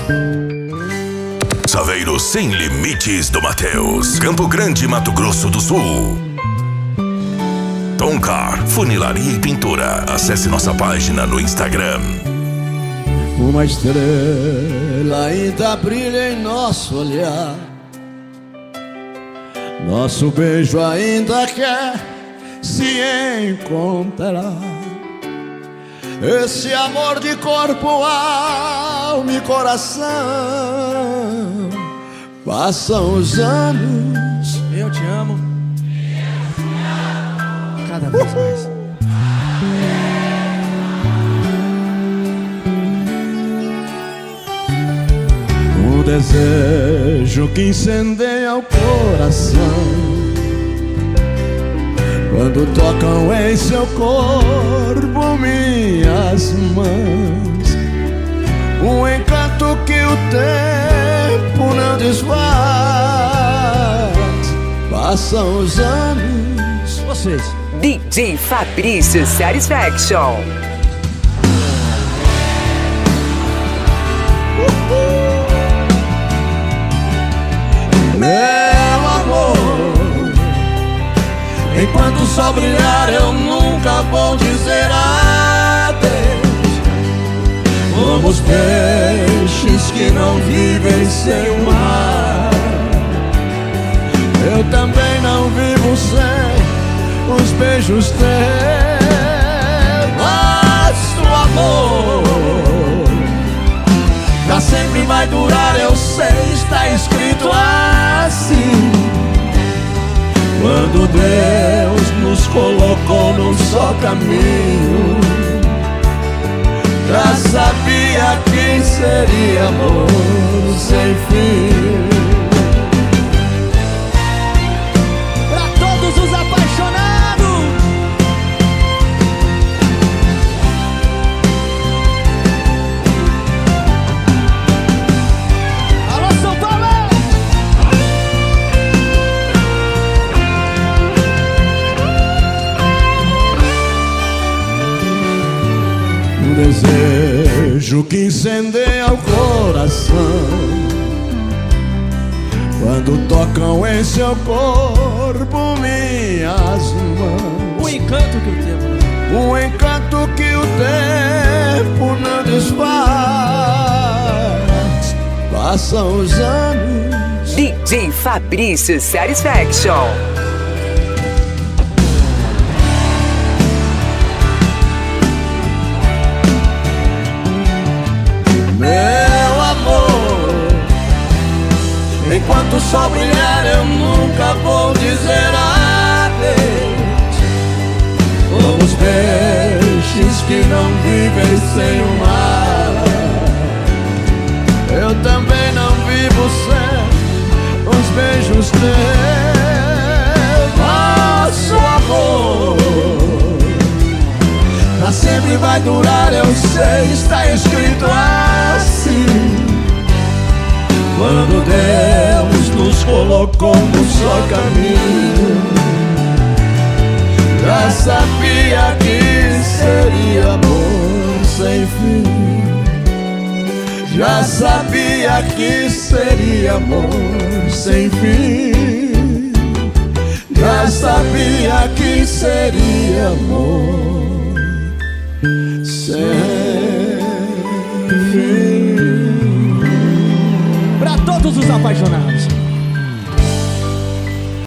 Saveiro Sem Limites do Mateus, Campo Grande, Mato Grosso do Sul. Toncar, funilaria e pintura. Acesse nossa página no Instagram. Uma estrela ainda brilha em nosso olhar. Nosso beijo ainda quer se encontrar. Esse amor de corpo, alma e coração. Passam os anos, eu te amo cada vez mais. Um desejo que incendeia o coração quando tocam em seu corpo minhas mãos. Um encanto que o tempo não desfaz. Passam os anos. Vocês. DJ Fabrício Satisfaction. Meu amor, enquanto o sol brilhar eu nunca vou dizer adeus. Como os peixes que não vivem sem o mar, eu também não vivo sem os beijos teus. Nosso amor pra sempre vai durar, eu sei, está escrito assim. Quando Deus nos colocou num só caminho, já sabia que seria amor sem fim. Pra todos os apaixonados. Alô, São Paulo! Um desejo que incendeia o coração quando tocam em seu corpo minhas mãos. O encanto que o tempo. Um encanto que o tempo não desfaz. Passam os anos. DJ Fabrício Satisfaction. Meu amor, enquanto o sol brilhar eu nunca vou dizer adeus. Como os peixes que não vivem sem o mar, eu também não vivo sem os beijos teus. Nosso amor pra sempre vai durar, eu sei, está escrito assim. Quando Deus nos colocou no só caminho, já sabia que seria amor sem fim. Já sabia que seria amor sem fim. Já sabia que seria amor sem fim. Pra todos os apaixonados.